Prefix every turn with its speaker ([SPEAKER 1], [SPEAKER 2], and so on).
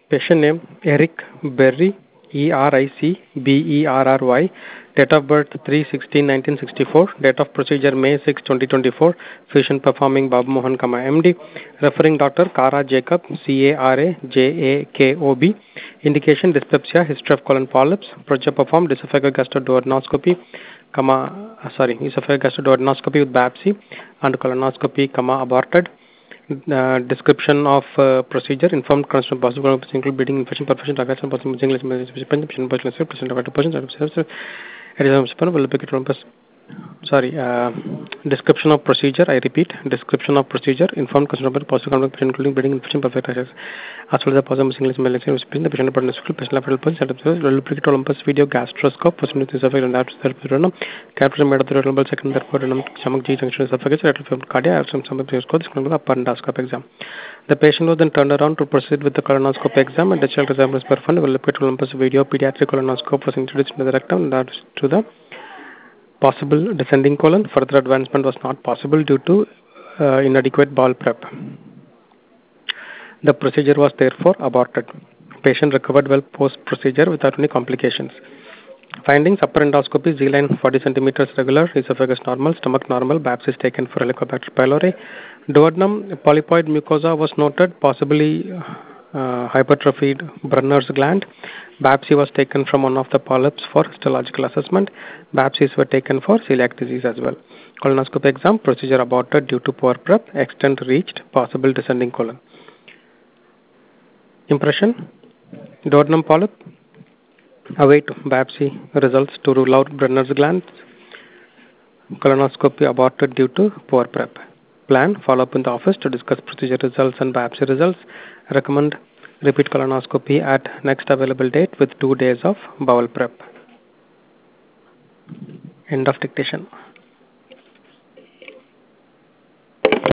[SPEAKER 1] Patient name Eric Berry, ERICBERRY. Date of birth 3/16/1964. Date of procedure May 6, 2024. Physician performing Babu Mohan, MD. Referring doctor Kara Jacob, CARAJAKOB. Indication dyspepsia, history of colon polyps. Procedure performed esophageal gastroduodenoscopy, esophageal gastroduodenoscopy with biopsy and colonoscopy, aborted. Description of procedure: informed constant possible single bleeding infection, perfection, target, possible English, patient, description of procedure. I repeat, description of procedure: informed constant possible patient, including bleeding infection, perfect as well as the possible English, the patient patient lateral position, duplicate Olympus video gastroscope, position with esophagus and abdomen, capture made of the renal second, therefore, stomach G junction esophagus, lateral cardiac, some upper endoscope exam. The patient was then turned around to proceed with the colonoscope exam, and the child exam was performed. Duplicate Olympus video pediatric colonoscope was introduced into the rectum and to the possible descending colon. Further advancement was not possible due to inadequate bowel prep. The procedure was therefore aborted. Patient recovered well post-procedure without any complications. Findings: upper endoscopy, Z-line 40 centimeters regular, esophagus normal, stomach normal, biopsy is taken for Helicobacter pylori. Duodenum polypoid mucosa was noted, possibly hypertrophied Brunner's gland. Biopsy was taken from one of the polyps for histological assessment. Biopsies were taken for celiac disease as well. Colonoscopy exam, procedure aborted due to poor prep, extent reached, possible descending colon. Impression: duodenum polyp. Await biopsy results to rule out Brunner's gland. Colonoscopy aborted due to poor prep. Plan: follow up in the office to discuss procedure results and biopsy results. Recommend repeat colonoscopy at next available date with 2 days of bowel prep. End of dictation.